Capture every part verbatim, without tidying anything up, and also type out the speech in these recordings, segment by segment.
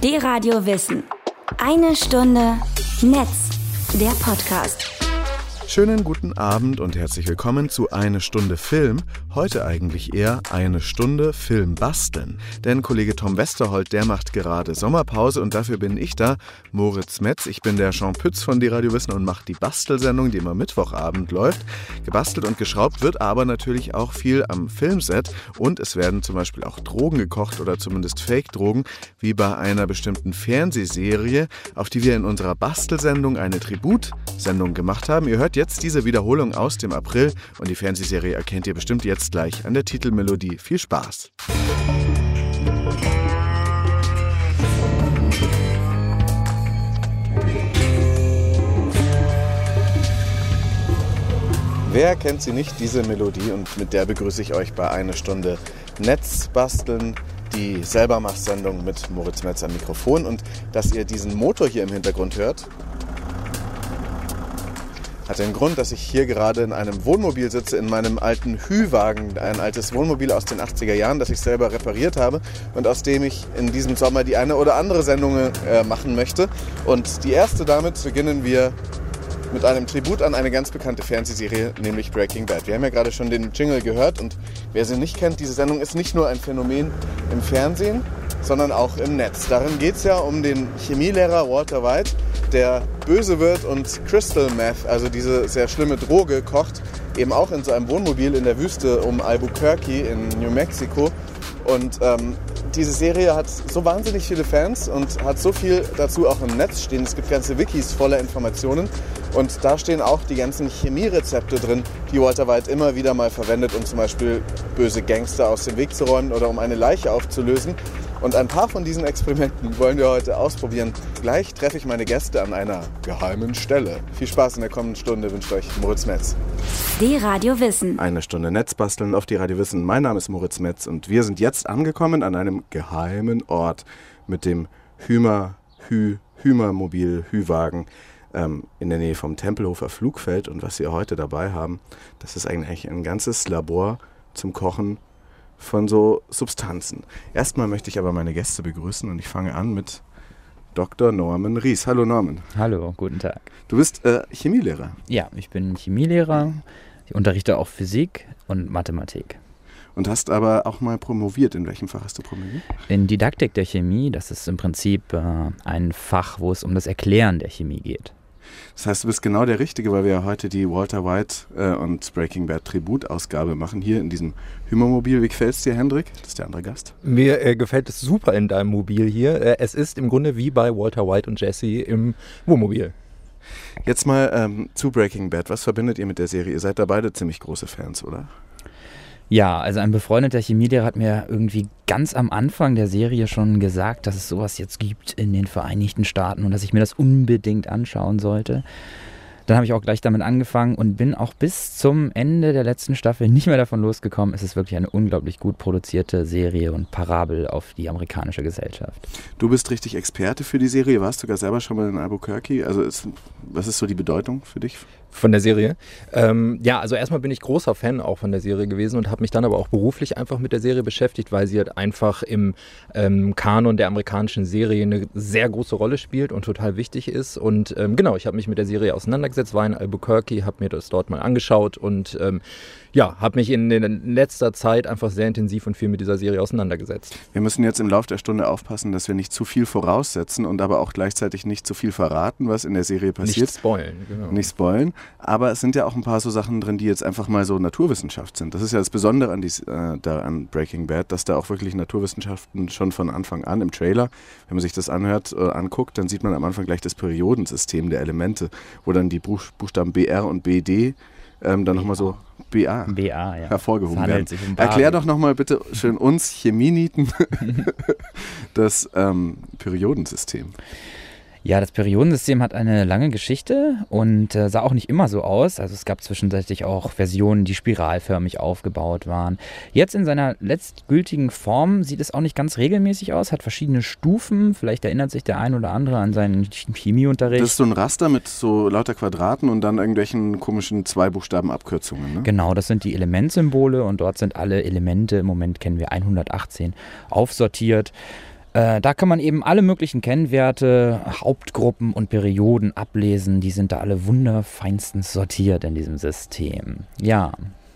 D-Radio Wissen. Eine Stunde Netz, der Podcast. Schönen guten Abend und herzlich willkommen zu Eine Stunde Film. Heute eigentlich eher eine Stunde Film basteln. Denn Kollege Tom Westerholt, der macht gerade Sommerpause und dafür bin ich da, Moritz Metz. Ich bin der Jean Pütz von D-Radio Wissen und mache die Bastelsendung, die immer Mittwochabend läuft. Gebastelt und geschraubt wird aber natürlich auch viel am Filmset und es werden zum Beispiel auch Drogen gekocht oder zumindest Fake-Drogen, wie bei einer bestimmten Fernsehserie, auf die wir in unserer Bastelsendung eine Tributsendung gemacht haben. Ihr hört jetzt diese Wiederholung aus dem April und die Fernsehserie erkennt ihr bestimmt jetzt gleich an der Titelmelodie. Viel Spaß! Wer kennt sie nicht, diese Melodie? Und mit der begrüße ich euch bei Eine Stunde Netz basteln, die Selbermach-Sendung mit Moritz Metz am Mikrofon. Und dass ihr diesen Motor hier im Hintergrund hört, hat den Grund, dass ich hier gerade in einem Wohnmobil sitze, in meinem alten Hü-Wagen, ein altes Wohnmobil aus den achtziger Jahren, das ich selber repariert habe und aus dem ich in diesem Sommer die eine oder andere Sendung äh, machen möchte. Und die erste damit beginnen wir mit einem Tribut an eine ganz bekannte Fernsehserie, nämlich Breaking Bad. Wir haben ja gerade schon den Jingle gehört und wer sie nicht kennt, diese Sendung ist nicht nur ein Phänomen im Fernsehen, sondern auch im Netz. Darin geht es ja um den Chemielehrer Walter White, der böse wird und Crystal Meth, also diese sehr schlimme Droge, kocht, eben auch in so einem Wohnmobil in der Wüste um Albuquerque in New Mexico. Und ähm, diese Serie hat so wahnsinnig viele Fans und hat so viel dazu auch im Netz stehen. Es gibt ganze Wikis voller Informationen und da stehen auch die ganzen Chemierezepte drin, die Walter White immer wieder mal verwendet, um zum Beispiel böse Gangster aus dem Weg zu räumen oder um eine Leiche aufzulösen. Und ein paar von diesen Experimenten wollen wir heute ausprobieren. Gleich treffe ich meine Gäste an einer geheimen Stelle. Viel Spaß in der kommenden Stunde wünscht euch Moritz Metz. D-Radio Wissen. Eine Stunde Netz basteln auf D-Radio Wissen. Mein Name ist Moritz Metz und wir sind jetzt angekommen an einem geheimen Ort mit dem Hümer, Hü, Hümermobil, Hüwagen ähm, in der Nähe vom Tempelhofer Flugfeld. Und was wir heute dabei haben, das ist eigentlich ein ganzes Labor zum Kochen von so Substanzen. Erstmal möchte ich aber meine Gäste begrüßen und ich fange an mit Doktor Norman Ries. Hallo Norman. Hallo, guten Tag. Du bist äh, Chemielehrer. Ja, ich bin Chemielehrer. Ich unterrichte auch Physik und Mathematik. Und hast aber auch mal promoviert. In welchem Fach hast du promoviert? In Didaktik der Chemie. Das ist im Prinzip äh, ein Fach, wo es um das Erklären der Chemie geht. Das heißt, du bist genau der Richtige, weil wir ja heute die Walter White äh, und Breaking Bad Tributausgabe machen, hier in diesem Hümermobil. Wie gefällt es dir, Hendrik? Das ist der andere Gast. Mir äh, gefällt es super in deinem Mobil hier. Äh, es ist im Grunde wie bei Walter White und Jesse im Wohnmobil. Jetzt mal ähm, zu Breaking Bad. Was verbindet ihr mit der Serie? Ihr seid da beide ziemlich große Fans, oder? Ja, also ein befreundeter Chemielehrer hat mir irgendwie ganz am Anfang der Serie schon gesagt, dass es sowas jetzt gibt in den Vereinigten Staaten und dass ich mir das unbedingt anschauen sollte. Dann habe ich auch gleich damit angefangen und bin auch bis zum Ende der letzten Staffel nicht mehr davon losgekommen. Es ist wirklich eine unglaublich gut produzierte Serie und Parabel auf die amerikanische Gesellschaft. Du bist richtig Experte für die Serie, warst sogar selber schon mal in Albuquerque. Also ist, was ist so die Bedeutung für dich? Von der Serie? Ähm, ja, also erstmal bin ich großer Fan auch von der Serie gewesen und habe mich dann aber auch beruflich einfach mit der Serie beschäftigt, weil sie halt einfach im ähm, Kanon der amerikanischen Serie eine sehr große Rolle spielt und total wichtig ist. Und ähm, genau, ich habe mich mit der Serie auseinandergesetzt, war in Albuquerque, habe mir das dort mal angeschaut und ähm, ja, habe mich in, in letzter Zeit einfach sehr intensiv und viel mit dieser Serie auseinandergesetzt. Wir müssen jetzt im Laufe der Stunde aufpassen, dass wir nicht zu viel voraussetzen und aber auch gleichzeitig nicht zu viel verraten, was in der Serie passiert. Nicht spoilen, genau. Nicht spoilen. Aber es sind ja auch ein paar so Sachen drin, die jetzt einfach mal so Naturwissenschaft sind. Das ist ja das Besondere an, dies, äh, da an Breaking Bad, dass da auch wirklich Naturwissenschaften schon von Anfang an im Trailer, wenn man sich das anhört, äh, anguckt, dann sieht man am Anfang gleich das Periodensystem der Elemente, wo dann die Buch- Buchstaben B R und B D ähm, dann nochmal so B A, B A ja. hervorgehoben werden. Um Erklär doch nochmal bitte schön uns Chemienieten das ähm, Periodensystem. Ja, das Periodensystem hat eine lange Geschichte und äh, sah auch nicht immer so aus. Also es gab zwischenzeitlich auch Versionen, die spiralförmig aufgebaut waren. Jetzt in seiner letztgültigen Form sieht es auch nicht ganz regelmäßig aus, hat verschiedene Stufen. Vielleicht erinnert sich der ein oder andere an seinen Chemieunterricht. Das ist so ein Raster mit so lauter Quadraten und dann irgendwelchen komischen Zwei-Buchstaben-Abkürzungen, ne? Genau, das sind die Elementsymbole und dort sind alle Elemente, im Moment kennen wir hundertachtzehn, aufsortiert. Äh, da kann man eben alle möglichen Kennwerte, Hauptgruppen und Perioden ablesen. Die sind da alle wunderfeinstens sortiert in diesem System. Ja.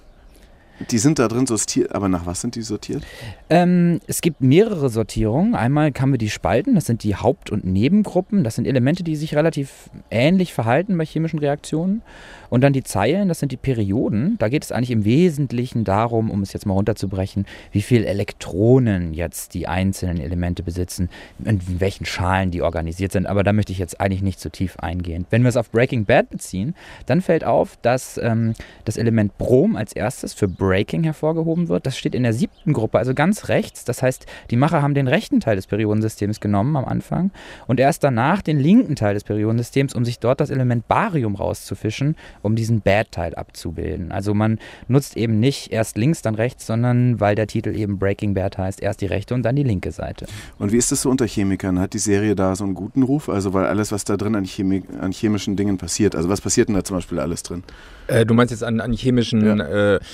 Die sind da drin sortiert, aber nach was sind die sortiert? Ähm, es gibt mehrere Sortierungen. Einmal haben wir die Spalten, das sind die Haupt- und Nebengruppen. Das sind Elemente, die sich relativ ähnlich verhalten bei chemischen Reaktionen. Und dann die Zeilen, das sind die Perioden. Da geht es eigentlich im Wesentlichen darum, um es jetzt mal runterzubrechen, wie viele Elektronen jetzt die einzelnen Elemente besitzen, in welchen Schalen die organisiert sind. Aber da möchte ich jetzt eigentlich nicht zu tief eingehen. Wenn wir es auf Breaking Bad beziehen, dann fällt auf, dass ähm, das Element Brom als erstes für Breaking hervorgehoben wird. Das steht in der siebten Gruppe, also ganz rechts. Das heißt, die Macher haben den rechten Teil des Periodensystems genommen am Anfang und erst danach den linken Teil des Periodensystems, um sich dort das Element Barium rauszufischen, um diesen Bad-Teil abzubilden. Also man nutzt eben nicht erst links, dann rechts, sondern weil der Titel eben Breaking Bad heißt, erst die rechte und dann die linke Seite. Und wie ist das so unter Chemikern? Hat die Serie da so einen guten Ruf? Also weil alles, was da drin an, Chemie, an chemischen Dingen passiert, also was passiert denn da zum Beispiel alles drin? Äh, du meinst jetzt an, an chemischen... Ja. Äh,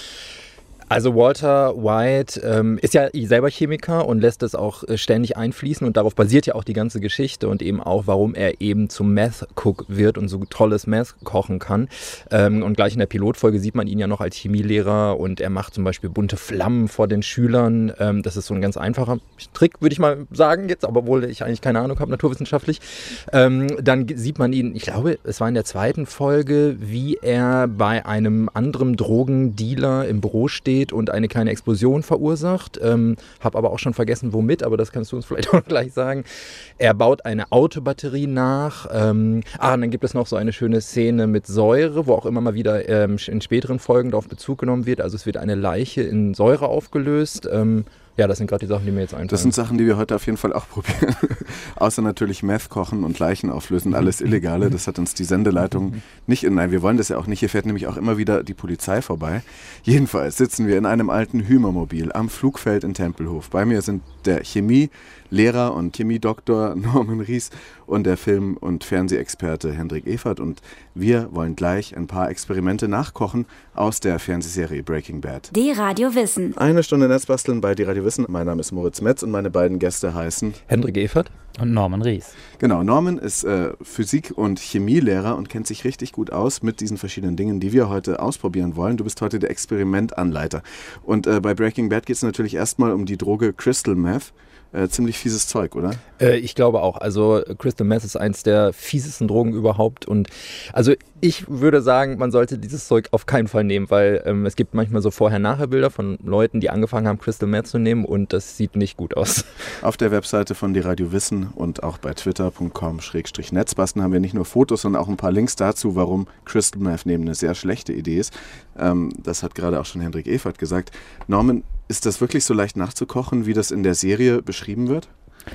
Also Walter White ähm, ist ja selber Chemiker und lässt das auch äh, ständig einfließen und darauf basiert ja auch die ganze Geschichte und eben auch, warum er eben zum Meth-Cook wird und so tolles Meth kochen kann. Ähm, und gleich in der Pilotfolge sieht man ihn ja noch als Chemielehrer und er macht zum Beispiel bunte Flammen vor den Schülern. Ähm, das ist so ein ganz einfacher Trick, würde ich mal sagen jetzt, aber obwohl ich eigentlich keine Ahnung habe, naturwissenschaftlich. Ähm, dann sieht man ihn, ich glaube, es war in der zweiten Folge, wie er bei einem anderen Drogendealer im Büro steht und eine kleine Explosion verursacht. Ähm, habe aber auch schon vergessen, womit, aber das kannst du uns vielleicht auch gleich sagen. Er baut eine Autobatterie nach. Ähm, ah, und dann gibt es noch so eine schöne Szene mit Säure, wo auch immer mal wieder ähm, in späteren Folgen darauf Bezug genommen wird. Also es wird eine Leiche in Säure aufgelöst. Ähm, Ja, das sind gerade die Sachen, die mir jetzt einfallen. Das sind Sachen, die wir heute auf jeden Fall auch probieren. Außer natürlich Meth kochen und Leichen auflösen, alles Illegale. Das hat uns die Sendeleitung nicht in... Nein, wir wollen das ja auch nicht. Hier fährt nämlich auch immer wieder die Polizei vorbei. Jedenfalls sitzen wir in einem alten Hümermobil am Flugfeld in Tempelhof. Bei mir sind der Chemielehrer und Chemiedoktor Norman Ries und der Film- und Fernsehexperte Hendrik Evert. Und wir wollen gleich ein paar Experimente nachkochen aus der Fernsehserie Breaking Bad. D-Radio Wissen. Eine Stunde Netzbasteln bei D-Radio Wissen. Mein Name ist Moritz Metz und meine beiden Gäste heißen Hendrik Evert und Norman Ries. Genau, Norman ist äh, Physik- und Chemielehrer und kennt sich richtig gut aus mit diesen verschiedenen Dingen, die wir heute ausprobieren wollen. Du bist heute der Experimentanleiter. Und äh, bei Breaking Bad geht es natürlich erstmal um die Droge Crystal Meth. Äh, ziemlich fieses Zeug, oder? Äh, ich glaube auch. Also Crystal Meth ist eins der fiesesten Drogen überhaupt. Und also ich würde sagen, man sollte dieses Zeug auf keinen Fall nehmen, weil ähm, es gibt manchmal so Vorher-Nachher-Bilder von Leuten, die angefangen haben, Crystal Meth zu nehmen und das sieht nicht gut aus. Auf der Webseite von D-Radio Wissen und auch bei twitter punkt com schrägstrich netzbasteln haben wir nicht nur Fotos, sondern auch ein paar Links dazu, warum Crystal Meth nehmen eine sehr schlechte Idee ist. Ähm, das hat gerade auch schon Hendrik Evert gesagt. Norman, ist das wirklich so leicht nachzukochen, wie das in der Serie beschrieben wird?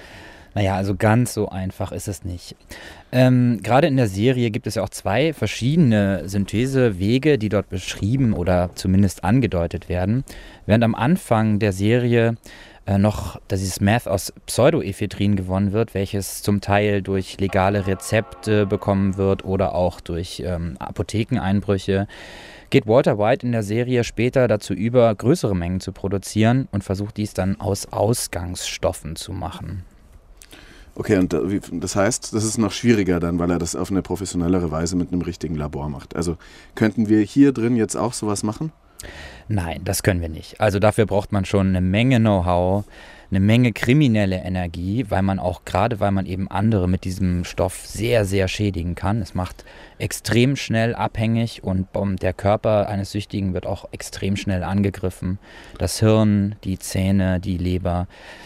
Naja, also ganz so einfach ist es nicht. Ähm, gerade in der Serie gibt es ja auch zwei verschiedene Synthesewege, die dort beschrieben oder zumindest angedeutet werden. Während am Anfang der Serie äh, noch dieses Meth aus Pseudoephedrin gewonnen wird, welches zum Teil durch legale Rezepte bekommen wird oder auch durch ähm, Apothekeneinbrüche, geht Walter White in der Serie später dazu über, größere Mengen zu produzieren und versucht dies dann aus Ausgangsstoffen zu machen. Okay, und das heißt, das ist noch schwieriger dann, weil er das auf eine professionellere Weise mit einem richtigen Labor macht. Also könnten wir hier drin jetzt auch sowas machen? Nein, das können wir nicht. Also dafür braucht man schon eine Menge Know-how, eine Menge kriminelle Energie, weil man auch, gerade weil man eben andere mit diesem Stoff sehr, sehr schädigen kann. Es macht extrem schnell abhängig und der Körper eines Süchtigen wird auch extrem schnell angegriffen. Das Hirn, die Zähne, die Leber.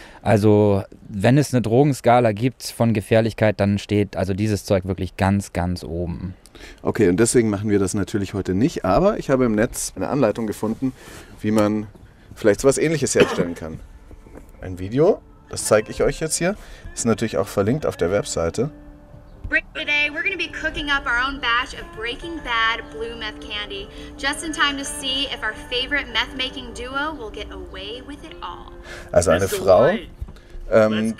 Also wenn es eine Drogenskala gibt von Gefährlichkeit, dann steht also dieses Zeug wirklich ganz, ganz oben. Okay, und deswegen machen wir das natürlich heute nicht, aber ich habe im Netz eine Anleitung gefunden, wie man vielleicht so etwas Ähnliches herstellen kann. Ein Video, das zeige ich euch jetzt hier, ist natürlich auch verlinkt auf der Webseite. Today we're going to be cooking up our own batch of Breaking Bad Blue Meth Candy, just in time to see if our favorite meth-making duo will get away with it all. Also eine Frau, ähm,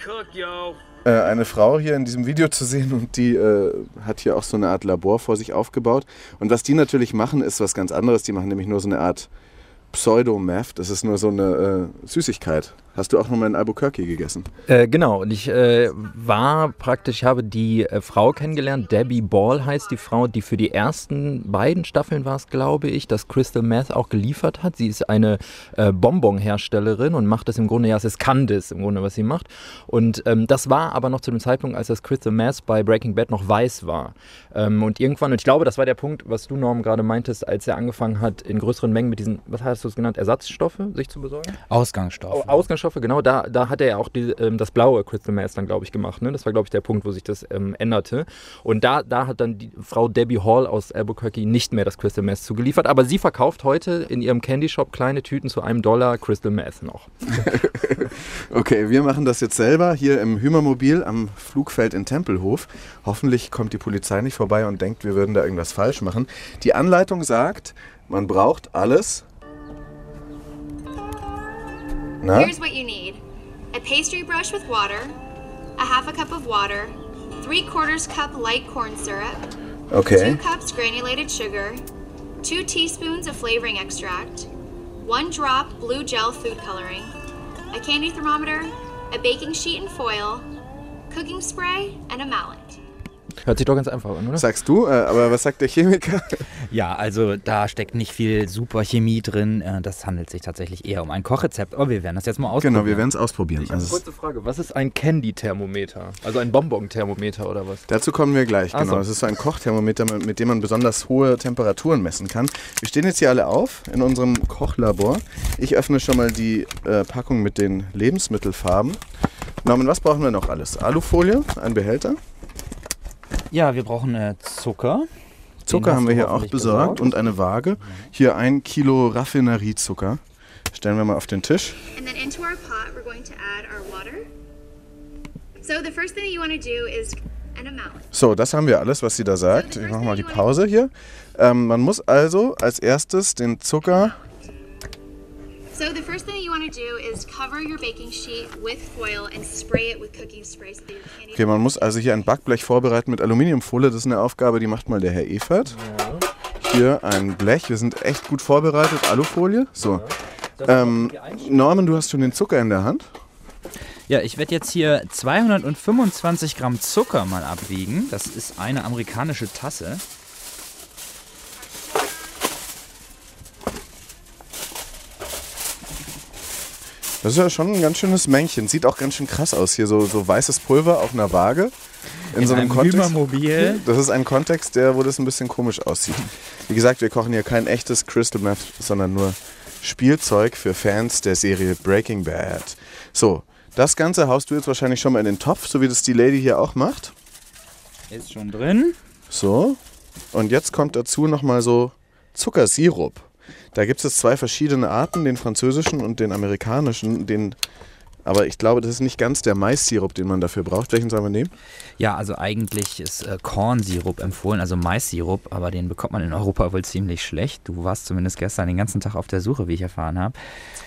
äh, eine Frau hier in diesem Video zu sehen und die äh, hat hier auch so eine Art Labor vor sich aufgebaut. Und was die natürlich machen, ist was ganz anderes. Die machen nämlich nur so eine Art Pseudo-Meth. Das ist nur so eine äh, Süßigkeit. hast du auch nochmal in Albuquerque gegessen. Äh, genau, und ich äh, war praktisch, ich habe die äh, Frau kennengelernt, Debbie Ball heißt die Frau, die für die ersten beiden Staffeln war es, glaube ich, das Crystal Meth auch geliefert hat. Sie ist eine äh, Bonbon-Herstellerin und macht das im Grunde, ja, es ist Candice im Grunde, was sie macht. Und ähm, das war aber noch zu dem Zeitpunkt, als das Crystal Meth bei Breaking Bad noch weiß war. Ähm, und irgendwann, und ich glaube, das war der Punkt, was du, Norm, gerade meintest, als er angefangen hat, in größeren Mengen mit diesen, was hast du es genannt, Ersatzstoffe sich zu besorgen? Ausgangsstoffe. Oh, Ausgangsstoffe, genau, da, da hat er ja auch die, ähm, das blaue Crystal Meth dann, glaube ich, gemacht. Ne? Das war, glaube ich, der Punkt, wo sich das ähm, änderte. Und da, da hat dann die Frau Debbie Hall aus Albuquerque nicht mehr das Crystal Meth zugeliefert. Aber sie verkauft heute in ihrem Candy Shop kleine Tüten zu einem Dollar Crystal Meth noch. Okay, wir machen das jetzt selber hier im Hümermobil am Flugfeld in Tempelhof. Hoffentlich kommt die Polizei nicht vorbei und denkt, wir würden da irgendwas falsch machen. Die Anleitung sagt, man braucht alles. Na? Here's what you need. A pastry brush with water, a half a cup of water, three quarters cup light corn syrup, Okay. two cups granulated sugar, two teaspoons of flavoring extract, one drop blue gel food coloring, a candy thermometer, a baking sheet and foil, cooking spray, and a mallet. Hört sich doch ganz einfach an, oder? Sagst du, äh, aber was sagt der Chemiker? Ja, also da steckt nicht viel Superchemie drin. Äh, Das handelt sich tatsächlich eher um ein Kochrezept. Aber wir werden das jetzt mal ausprobieren. Genau, wir werden es ausprobieren. Ich habe eine Also, kurze Frage. Was ist ein Candy-Thermometer? Also ein Bonbon-Thermometer oder was? dazu kommen wir gleich, Ach genau. so. Es ist so ein Kochthermometer, mit dem man besonders hohe Temperaturen messen kann. Wir stehen jetzt hier alle auf in unserem Kochlabor. Ich öffne schon mal die äh, Packung mit den Lebensmittelfarben. Norman, was brauchen wir noch alles? Alufolie, ein Behälter. Ja, wir brauchen äh, Zucker. Zucker Den haben hast wir du hier auch hoffentlich besorgt und eine Waage. Hier ein Kilo Raffineriezucker. Stellen wir mal auf den Tisch. And then into our pot, we're going to add our water. So the first thing that you want to do is and a mallet. So, das haben wir alles, was sie da sagt. Ich mache mal die Pause hier. Ähm, man muss also als erstes den Zucker... So the first thing that you want to do is cover your baking sheet with foil and spray it with cooking spray so that your candy. Okay, man muss also hier ein Backblech vorbereiten mit Aluminiumfolie. Das ist eine Aufgabe, die macht mal der Herr Evert. Hier ein Blech. Wir sind echt gut vorbereitet. Alufolie. So. Ähm, Norman, du hast schon den Zucker in der Hand. Ja, ich werde jetzt hier zweihundertfünfundzwanzig Gramm Zucker mal abwiegen. Das ist eine amerikanische Tasse. Das ist ja schon ein ganz schönes Männchen. Sieht auch ganz schön krass aus hier. So, so weißes Pulver auf einer Waage. In, In so einem einem Kontext. Hümermobil. Das ist ein Kontext, der, wo das ein bisschen komisch aussieht. Wie gesagt, wir kochen hier kein echtes Crystal Meth, sondern nur Spielzeug für Fans der Serie Breaking Bad. So, das Ganze haust du jetzt wahrscheinlich schon mal in den Topf, so wie das die Lady hier auch macht. Ist schon drin. So, und jetzt kommt dazu nochmal so Zuckersirup. Da gibt es zwei verschiedene Arten, den französischen und den amerikanischen. Den, aber ich glaube, das ist nicht ganz der Maissirup, den man dafür braucht. Welchen sollen wir nehmen? Ja, also eigentlich ist äh, Kornsirup empfohlen, also Maissirup, aber den bekommt man in Europa wohl ziemlich schlecht. Du warst zumindest gestern den ganzen Tag auf der Suche, wie ich erfahren habe.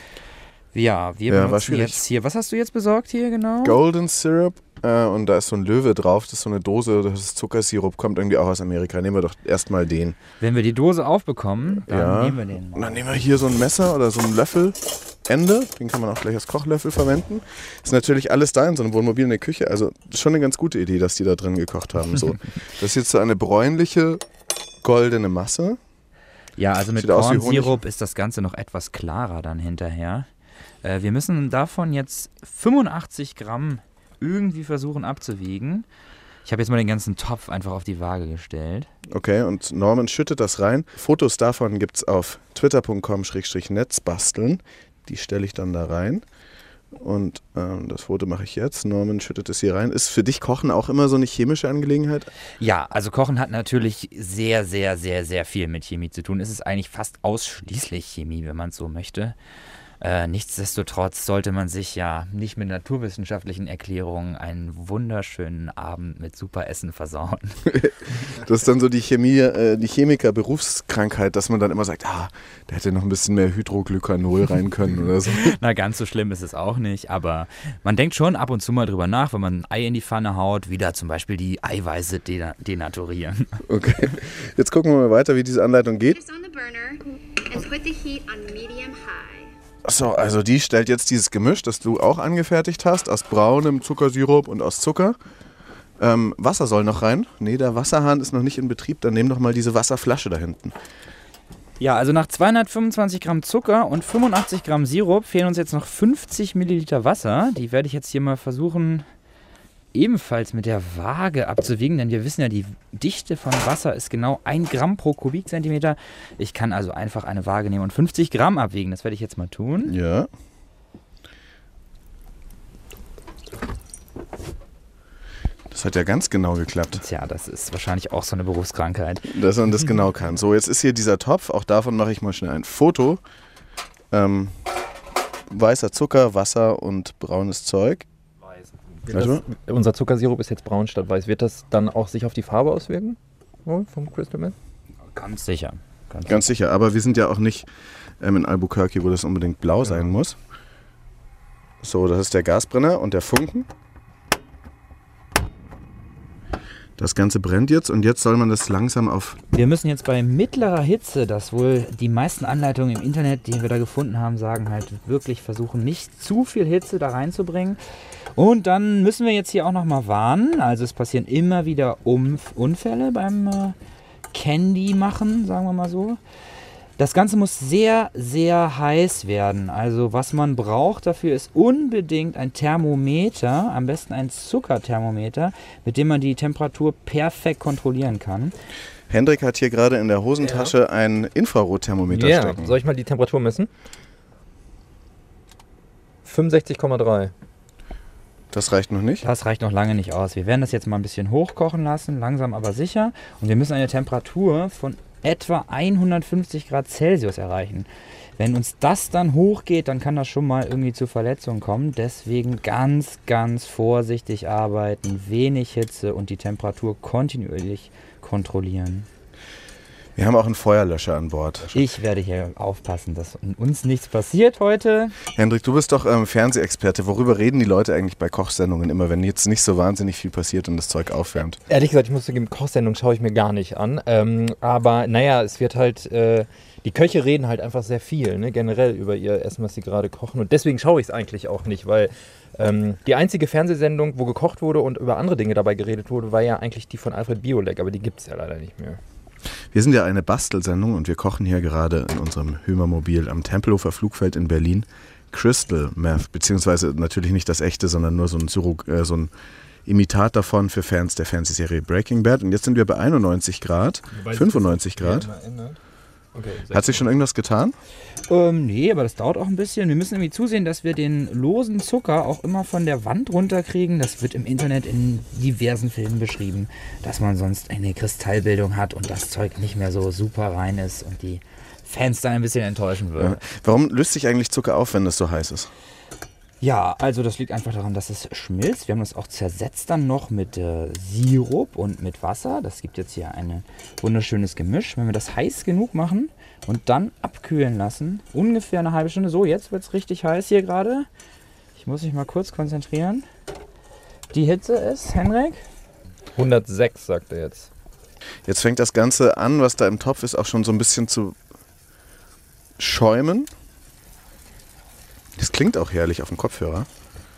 Ja, wir Ja, war benutzen schwierig. jetzt hier, was hast du jetzt besorgt hier genau? Golden Syrup. Äh, und da ist so ein Löwe drauf. Das ist so eine Dose. Das ist Zuckersirup. Kommt irgendwie auch aus Amerika. Nehmen wir doch erstmal den. Wenn wir die Dose aufbekommen, dann Ja. nehmen wir den Und mal. dann nehmen wir hier so ein Messer oder so ein Löffelende. Den kann man auch gleich als Kochlöffel verwenden. Ist natürlich alles da in so einem Wohnmobil in der Küche. Also schon eine ganz gute Idee, dass die da drin gekocht haben. So. Das ist jetzt so eine bräunliche, goldene Masse. Ja, also mit Sieht aus wie Kornsirup ist das Ganze noch etwas klarer dann hinterher. Äh, wir müssen davon jetzt fünfundachtzig Gramm irgendwie versuchen abzuwiegen. Ich habe jetzt mal den ganzen Topf einfach auf die Waage gestellt. Okay, und Norman schüttet das rein. Fotos davon gibt es auf twitter punkt com slash netzbasteln. Die stelle ich dann da rein. Und ähm, das Foto mache ich jetzt. Norman schüttet es hier rein. Ist für dich Kochen auch immer so eine chemische Angelegenheit? Ja, also Kochen hat natürlich sehr, sehr, sehr, sehr viel mit Chemie zu tun. Es ist eigentlich fast ausschließlich Chemie, wenn man es so möchte. Äh, nichtsdestotrotz sollte man sich ja nicht mit naturwissenschaftlichen Erklärungen einen wunderschönen Abend mit super Essen versauen. Das ist dann so die Chemie, äh, die Chemiker-Berufskrankheit, dass man dann immer sagt, ah, da hätte noch ein bisschen mehr Hydroglycanol rein können oder so. Na, ganz so schlimm ist es auch nicht, aber man denkt schon ab und zu mal drüber nach, wenn man ein Ei in die Pfanne haut, wieder zum Beispiel die Eiweiße dena- denaturieren. Okay, jetzt gucken wir mal weiter, wie diese Anleitung geht. Just on the burner and put the heat on medium high. So, also die stellt jetzt dieses Gemisch, das du auch angefertigt hast, aus braunem Zuckersirup und aus Zucker. Ähm, Wasser soll noch rein. Nee, der Wasserhahn ist noch nicht in Betrieb. Dann nehm doch mal diese Wasserflasche da hinten. Ja, also nach zweihundertfünfundzwanzig Gramm Zucker und fünfundachtzig Gramm Sirup fehlen uns jetzt noch fünfzig Milliliter Wasser. Die werde ich jetzt hier mal versuchen, ebenfalls mit der Waage abzuwiegen, denn wir wissen ja, die Dichte von Wasser ist genau ein Gramm pro Kubikzentimeter. Ich kann also einfach eine Waage nehmen und fünfzig Gramm abwiegen. Das werde ich jetzt mal tun. Ja. Das hat ja ganz genau geklappt. Tja, das ist wahrscheinlich auch so eine Berufskrankheit. Dass man das genau kann. So, jetzt ist hier dieser Topf. Auch davon mache ich mal schnell ein Foto. Ähm, weißer Zucker, Wasser und braunes Zeug. Das, unser Zuckersirup ist jetzt braun statt weiß. Wird das dann auch sich auf die Farbe auswirken? Oh, vom Crystal Meth? Ganz sicher. Ganz, Ganz sicher. Aber wir sind ja auch nicht ähm, in Albuquerque, wo das unbedingt blau sein muss. So, das ist der Gasbrenner und der Funken. Das Ganze brennt jetzt und jetzt soll man das langsam auf... Wir müssen jetzt bei mittlerer Hitze, das wohl die meisten Anleitungen im Internet, die wir da gefunden haben, sagen halt wirklich versuchen, nicht zu viel Hitze da reinzubringen. Und dann müssen wir jetzt hier auch nochmal warnen. Also es passieren immer wieder Umf- Unfälle beim äh, Candy machen, sagen wir mal so. Das Ganze muss sehr, sehr heiß werden. Also was man braucht dafür ist unbedingt ein Thermometer, am besten ein Zuckerthermometer, mit dem man die Temperatur perfekt kontrollieren kann. Hendrik hat hier gerade in der Hosentasche ja. ein Infrarotthermometer ja. stecken. Soll ich mal die Temperatur messen? fünfundsechzig Komma drei. Das reicht noch nicht? Das reicht noch lange nicht aus. Wir werden das jetzt mal ein bisschen hochkochen lassen, langsam aber sicher. Und wir müssen eine Temperatur von etwa hundertfünfzig Grad Celsius erreichen. Wenn uns das dann hochgeht, dann kann das schon mal irgendwie zu Verletzungen kommen. Deswegen ganz, ganz vorsichtig arbeiten, wenig Hitze und die Temperatur kontinuierlich kontrollieren. Wir haben auch einen Feuerlöscher an Bord. Ich werde hier aufpassen, dass uns nichts passiert heute. Hendrik, du bist doch ähm, Fernsehexperte. Worüber reden die Leute eigentlich bei Kochsendungen immer, wenn jetzt nicht so wahnsinnig viel passiert und das Zeug aufwärmt? Ehrlich gesagt, ich muss zugeben, Kochsendungen schaue ich mir gar nicht an. Ähm, aber naja, es wird halt, äh, die Köche reden halt einfach sehr viel, ne, generell über ihr Essen, was sie gerade kochen. Und deswegen schaue ich es eigentlich auch nicht, weil ähm, die einzige Fernsehsendung, wo gekocht wurde und über andere Dinge dabei geredet wurde, war ja eigentlich die von Alfred Biolek, aber die gibt es ja leider nicht mehr. Wir sind ja eine Bastelsendung und wir kochen hier gerade in unserem Hümermobil am Tempelhofer Flugfeld in Berlin Crystal Meth, beziehungsweise natürlich nicht das echte, sondern nur so ein, Surrog- äh, so ein Imitat davon für Fans der Fernsehserie Breaking Bad. Und jetzt sind wir bei einundneunzig Grad, fünfundneunzig Grad. Okay, hat sich schon irgendwas getan? Ähm, nee, aber das dauert auch ein bisschen. Wir müssen irgendwie zusehen, dass wir den losen Zucker auch immer von der Wand runterkriegen. Das wird im Internet in diversen Filmen beschrieben, dass man sonst eine Kristallbildung hat und das Zeug nicht mehr so super rein ist und die Fans dann ein bisschen enttäuschen würden. Ja. Warum löst sich eigentlich Zucker auf, wenn es so heiß ist? Ja, also das liegt einfach daran, dass es schmilzt. Wir haben das auch zersetzt dann noch mit äh, Sirup und mit Wasser. Das gibt jetzt hier ein wunderschönes Gemisch. Wenn wir das heiß genug machen und dann abkühlen lassen, ungefähr eine halbe Stunde. So, jetzt wird es richtig heiß hier gerade. Ich muss mich mal kurz konzentrieren. Die Hitze ist, Henrik? hundertsechs, sagt er jetzt. Jetzt fängt das Ganze an, was da im Topf ist, auch schon so ein bisschen zu schäumen. Das klingt auch herrlich auf dem Kopfhörer.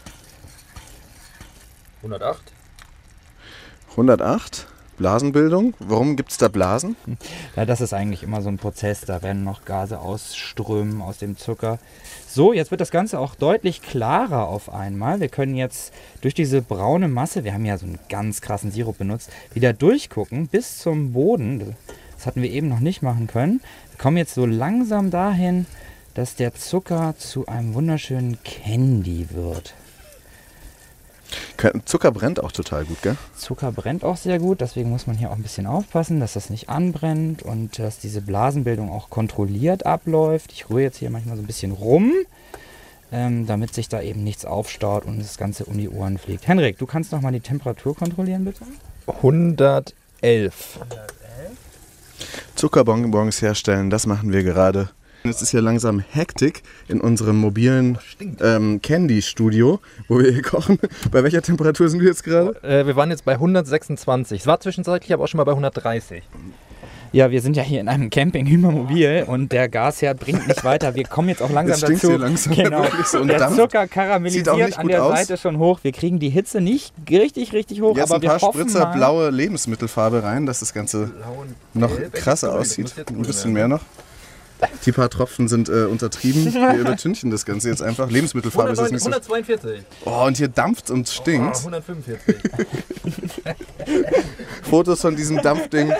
hundertacht. hundertacht. Blasenbildung. Warum gibt es da Blasen? Ja, das ist eigentlich immer so ein Prozess. Da werden noch Gase ausströmen aus dem Zucker. So, jetzt wird das Ganze auch deutlich klarer auf einmal. Wir können jetzt durch diese braune Masse, wir haben ja so einen ganz krassen Sirup benutzt, wieder durchgucken bis zum Boden. Das hatten wir eben noch nicht machen können. Wir kommen jetzt so langsam dahin, dass der Zucker zu einem wunderschönen Candy wird. Zucker brennt auch total gut, gell? Zucker brennt auch sehr gut, deswegen muss man hier auch ein bisschen aufpassen, dass das nicht anbrennt und dass diese Blasenbildung auch kontrolliert abläuft. Ich rühre jetzt hier manchmal so ein bisschen rum, ähm, damit sich da eben nichts aufstaut und das Ganze um die Ohren fliegt. Henrik, du kannst noch mal die Temperatur kontrollieren, bitte? hundertelf. Zuckerbonbons herstellen, das machen wir gerade. Es ist hier langsam Hektik in unserem mobilen ähm, Candy-Studio, wo wir hier kochen. Bei welcher Temperatur sind wir jetzt gerade? Äh, wir waren jetzt bei hundertsechsundzwanzig. Es war zwischenzeitlich aber auch schon mal bei hundertdreißig. Ja, wir sind ja hier in einem Camping-Hypermobil und der Gasherd bringt nicht weiter. Wir kommen jetzt auch langsam Jetzt dazu. Hier langsam genau. so der Dampf. Zucker karamellisiert an der aus. Seite schon hoch. Wir kriegen die Hitze nicht richtig, richtig hoch. Jetzt aber ein paar wir hoffen Spritzer mal, blaue Lebensmittelfarbe rein, dass das Ganze noch krasser aussieht. Ein bisschen mehr noch. Die paar Tropfen sind äh, untertrieben. Wir übertünchen das Ganze jetzt einfach. Lebensmittelfarbe ist es nicht so. hundertzweiundvierzig. Oh, und hier dampft und stinkt. Oh, hundertfünfundvierzig. Fotos von diesem Dampfding.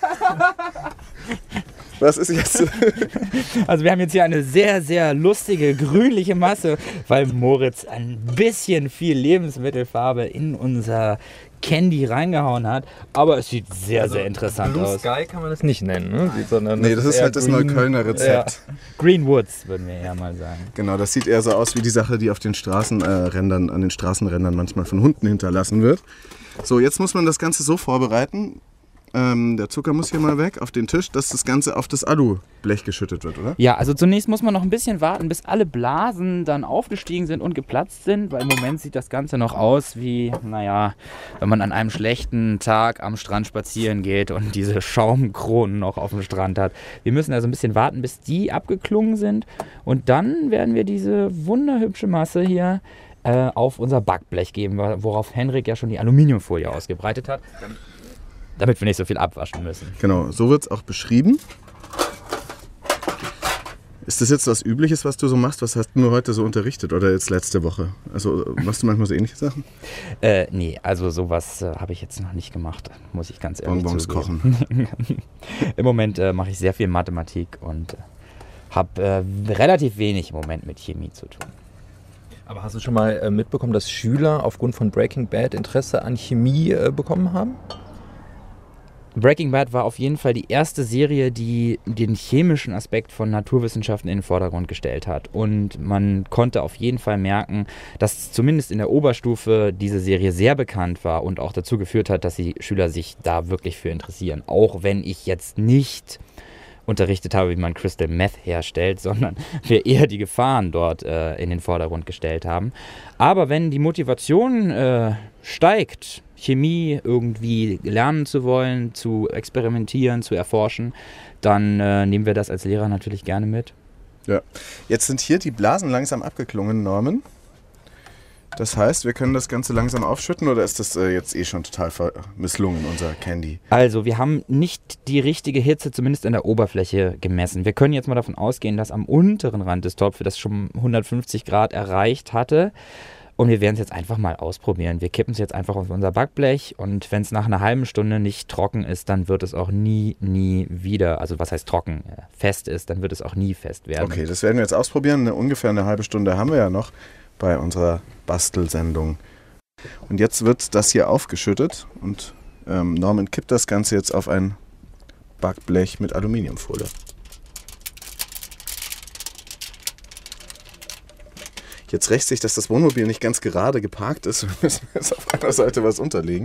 Was ist jetzt? Also wir haben jetzt hier eine sehr, sehr lustige, grünliche Masse, weil Moritz ein bisschen viel Lebensmittelfarbe in unser Candy reingehauen hat. Aber es sieht sehr, also sehr interessant Blue aus. Sky kann man das nicht nennen, ne? Sondern Nee, das ist halt das Green, Neuköllner Rezept. Ja. Green Woods, würden wir ja mal sagen. Genau, das sieht eher so aus wie die Sache, die auf den Straßenrändern, an den Straßenrändern manchmal von Hunden hinterlassen wird. So, jetzt muss man das Ganze so vorbereiten. Ähm, der Zucker muss hier mal weg auf den Tisch, dass das Ganze auf das Alublech geschüttet wird, oder? Ja, also zunächst muss man noch ein bisschen warten, bis alle Blasen dann aufgestiegen sind und geplatzt sind, weil im Moment sieht das Ganze noch aus wie, naja, wenn man an einem schlechten Tag am Strand spazieren geht und diese Schaumkronen noch auf dem Strand hat. Wir müssen also ein bisschen warten, bis die abgeklungen sind und dann werden wir diese wunderhübsche Masse hier äh, auf unser Backblech geben, worauf Henrik ja schon die Aluminiumfolie ausgebreitet hat. Damit wir nicht so viel abwaschen müssen. Genau, so wird es auch beschrieben. Ist das jetzt was Übliches, was du so machst? Was hast du nur heute so unterrichtet oder jetzt letzte Woche? Also machst du manchmal so ähnliche Sachen? Äh, nee, also sowas äh, habe ich jetzt noch nicht gemacht, muss ich ganz ehrlich Bonbons zugeben. kochen. Im Moment äh, mache ich sehr viel Mathematik und äh, habe äh, relativ wenig im Moment mit Chemie zu tun. Aber hast du schon mal äh, mitbekommen, dass Schüler aufgrund von Breaking Bad Interesse an Chemie äh, bekommen haben? Breaking Bad war auf jeden Fall die erste Serie, die den chemischen Aspekt von Naturwissenschaften in den Vordergrund gestellt hat. Und man konnte auf jeden Fall merken, dass zumindest in der Oberstufe diese Serie sehr bekannt war und auch dazu geführt hat, dass die Schüler sich da wirklich für interessieren. Auch wenn ich jetzt nicht unterrichtet habe, wie man Crystal Meth herstellt, sondern wir eher die Gefahren dort äh, in den Vordergrund gestellt haben. Aber wenn die Motivation äh, steigt, Chemie irgendwie lernen zu wollen, zu experimentieren, zu erforschen, dann äh, nehmen wir das als Lehrer natürlich gerne mit. Ja. Jetzt sind hier die Blasen langsam abgeklungen, Norman. Das heißt, wir können das Ganze langsam aufschütten oder ist das äh, jetzt eh schon total misslungen, unser Candy? Also wir haben nicht die richtige Hitze, zumindest in der Oberfläche, gemessen. Wir können jetzt mal davon ausgehen, dass am unteren Rand des Topfes das schon hundertfünfzig Grad erreicht hatte. Und wir werden es jetzt einfach mal ausprobieren. Wir kippen es jetzt einfach auf unser Backblech und wenn es nach einer halben Stunde nicht trocken ist, dann wird es auch nie, nie wieder, also was heißt trocken, fest ist, dann wird es auch nie fest werden. Okay, das werden wir jetzt ausprobieren. Eine, ungefähr eine halbe Stunde haben wir ja noch bei unserer Bastelsendung. Und jetzt wird das hier aufgeschüttet und ähm, Norman kippt das Ganze jetzt auf ein Backblech mit Aluminiumfolie. Jetzt rächt sich, dass das Wohnmobil nicht ganz gerade geparkt ist. Wir müssen jetzt auf einer Seite was unterlegen.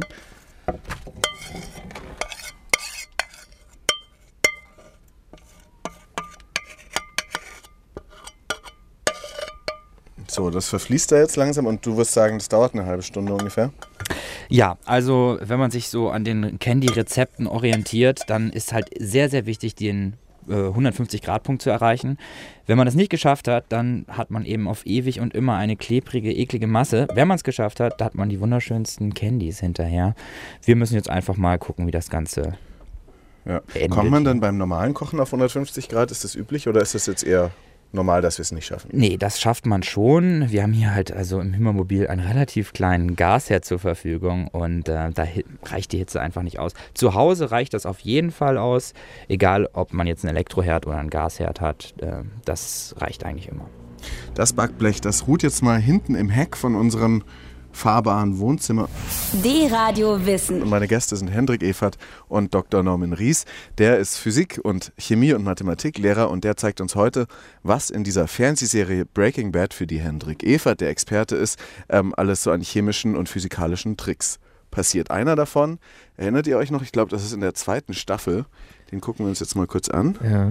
So, das verfließt da jetzt langsam und du wirst sagen, das dauert eine halbe Stunde ungefähr. Ja, also wenn man sich so an den Candy-Rezepten orientiert, dann ist halt sehr, sehr wichtig, den hundertfünfzig Grad Punkt zu erreichen. Wenn man das nicht geschafft hat, dann hat man eben auf ewig und immer eine klebrige, eklige Masse. Wenn man es geschafft hat, da hat man die wunderschönsten Candies hinterher. Wir müssen jetzt einfach mal gucken, wie das Ganze ja. beendet. Kommt man dann beim normalen Kochen auf hundertfünfzig Grad? Ist das üblich oder ist das jetzt eher normal, dass wir es nicht schaffen? Nee, das schafft man schon. Wir haben hier halt also im Hypermobil einen relativ kleinen Gasherd zur Verfügung und äh, da reicht die Hitze einfach nicht aus. Zu Hause reicht das auf jeden Fall aus, egal ob man jetzt einen Elektroherd oder einen Gasherd hat, äh, das reicht eigentlich immer. Das Backblech, das ruht jetzt mal hinten im Heck von unserem fahrbaren Wohnzimmer. D-Radio Wissen. Und meine Gäste sind Hendrik Evert und Doktor Norman Ries. Der ist Physik- und Chemie- und Mathematiklehrer und der zeigt uns heute, was in dieser Fernsehserie Breaking Bad, für die Hendrik Evert der Experte ist, ähm, alles so an chemischen und physikalischen Tricks passiert. Einer davon, erinnert ihr euch noch? Ich glaube, das ist in der zweiten Staffel. Den gucken wir uns jetzt mal kurz an. Ja.